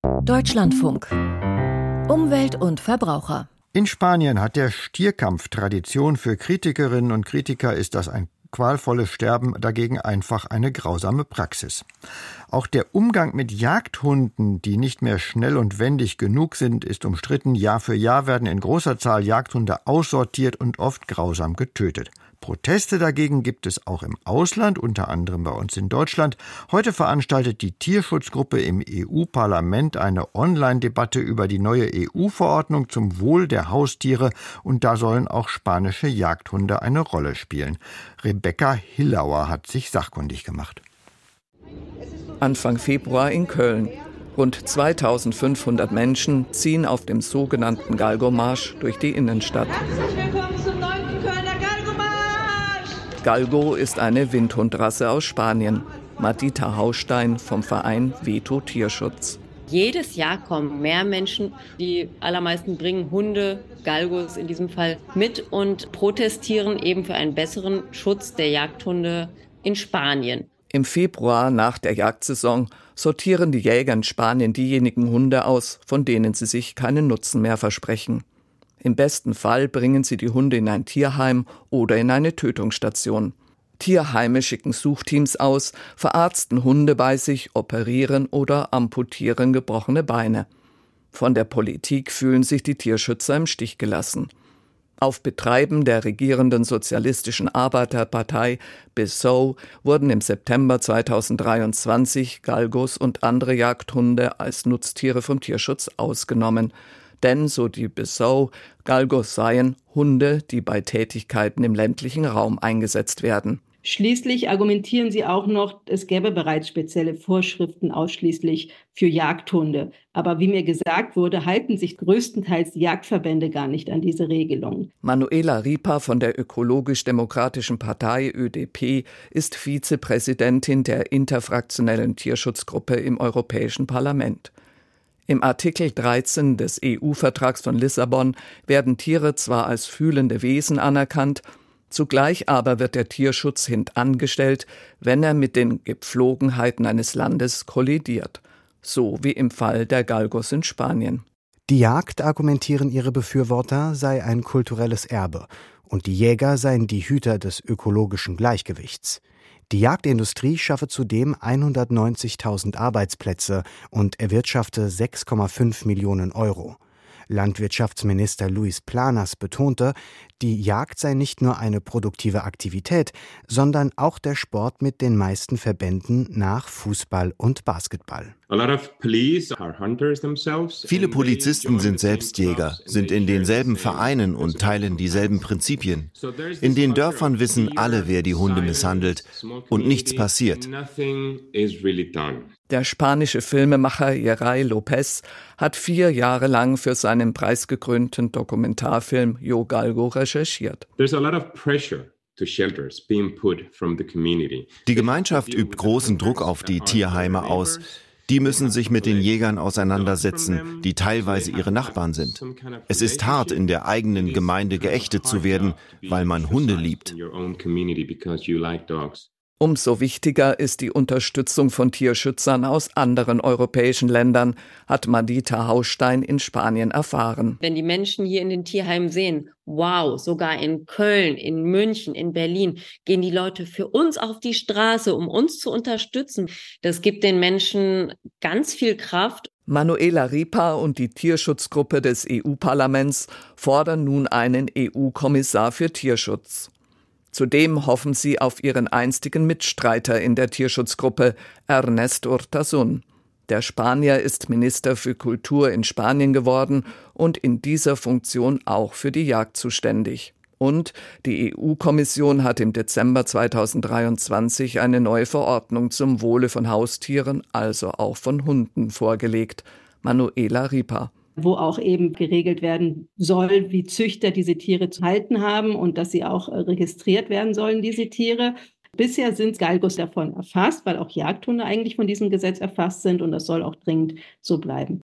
Deutschlandfunk. Umwelt und Verbraucher. In Spanien hat der Stierkampf Tradition. Für Kritikerinnen und Kritiker ist das ein qualvolles Sterben, dagegen einfach eine grausame Praxis. Auch der Umgang mit Jagdhunden, die nicht mehr schnell und wendig genug sind, ist umstritten. Jahr für Jahr werden in großer Zahl Jagdhunde aussortiert und oft grausam getötet. Proteste dagegen gibt es auch im Ausland, unter anderem bei uns in Deutschland. Heute veranstaltet die Tierschutzgruppe im EU-Parlament eine Online-Debatte über die neue EU-Verordnung zum Wohl der Haustiere, und da sollen auch spanische Jagdhunde eine Rolle spielen. Rebecca Hillauer hat sich sachkundig gemacht. Anfang Februar in Köln. Rund 2500 Menschen ziehen auf dem sogenannten Galgo-Marsch durch die Innenstadt. Herzlich willkommen zum 9. Kölner Galgo-Marsch! Galgo ist eine Windhundrasse aus Spanien. Madita Haustein vom Verein Veto Tierschutz. Jedes Jahr kommen mehr Menschen, die allermeisten bringen Hunde, Galgos in diesem Fall, mit und protestieren eben für einen besseren Schutz der Jagdhunde in Spanien. Im Februar nach der Jagdsaison sortieren die Jäger in Spanien diejenigen Hunde aus, von denen sie sich keinen Nutzen mehr versprechen. Im besten Fall bringen sie die Hunde in ein Tierheim oder in eine Tötungsstation. Tierheime schicken Suchteams aus, verarzten Hunde bei sich, operieren oder amputieren gebrochene Beine. Von der Politik fühlen sich die Tierschützer im Stich gelassen. Auf Betreiben der regierenden Sozialistischen Arbeiterpartei PSOE wurden im September 2023 Galgos und andere Jagdhunde als Nutztiere vom Tierschutz ausgenommen. Denn, so die PSOE, Galgos seien Hunde, die bei Tätigkeiten im ländlichen Raum eingesetzt werden. Schließlich argumentieren sie auch noch, es gäbe bereits spezielle Vorschriften ausschließlich für Jagdhunde. Aber wie mir gesagt wurde, halten sich größtenteils die Jagdverbände gar nicht an diese Regelung. Manuela Ripa von der Ökologisch-Demokratischen Partei ÖDP ist Vizepräsidentin der interfraktionellen Tierschutzgruppe im Europäischen Parlament. Im Artikel 13 des EU-Vertrags von Lissabon werden Tiere zwar als fühlende Wesen anerkannt, zugleich aber wird der Tierschutz hintangestellt, wenn er mit den Gepflogenheiten eines Landes kollidiert. So wie im Fall der Galgos in Spanien. Die Jagd, argumentieren ihre Befürworter, sei ein kulturelles Erbe und die Jäger seien die Hüter des ökologischen Gleichgewichts. Die Jagdindustrie schaffe zudem 190.000 Arbeitsplätze und erwirtschafte 6,5 Millionen Euro. Landwirtschaftsminister Luis Planas betonte, die Jagd sei nicht nur eine produktive Aktivität, sondern auch der Sport mit den meisten Verbänden nach Fußball und Basketball. Viele Polizisten sind selbst Jäger, sind in denselben Vereinen und teilen dieselben Prinzipien. In den Dörfern wissen alle, wer die Hunde misshandelt, und nichts passiert. Der spanische Filmemacher Jeray López hat 4 Jahre lang für seinen preisgekrönten Dokumentarfilm Yo Galgo recherchiert. Die Gemeinschaft übt großen Druck auf die Tierheime aus. Die müssen sich mit den Jägern auseinandersetzen, die teilweise ihre Nachbarn sind. Es ist hart, in der eigenen Gemeinde geächtet zu werden, weil man Hunde liebt. Umso wichtiger ist die Unterstützung von Tierschützern aus anderen europäischen Ländern, hat Madita Haustein in Spanien erfahren. Wenn die Menschen hier in den Tierheimen sehen, wow, sogar in Köln, in München, in Berlin, gehen die Leute für uns auf die Straße, um uns zu unterstützen. Das gibt den Menschen ganz viel Kraft. Manuela Ripa und die Tierschutzgruppe des EU-Parlaments fordern nun einen EU-Kommissar für Tierschutz. Zudem hoffen sie auf ihren einstigen Mitstreiter in der Tierschutzgruppe, Ernest Urtasun. Der Spanier ist Minister für Kultur in Spanien geworden und in dieser Funktion auch für die Jagd zuständig. Und die EU-Kommission hat im Dezember 2023 eine neue Verordnung zum Wohle von Haustieren, also auch von Hunden, vorgelegt. Manuela Ripa. Wo auch eben geregelt werden soll, wie Züchter diese Tiere zu halten haben und dass sie auch registriert werden sollen, diese Tiere. Bisher sind Galgos davon erfasst, weil auch Jagdhunde eigentlich von diesem Gesetz erfasst sind und das soll auch dringend so bleiben.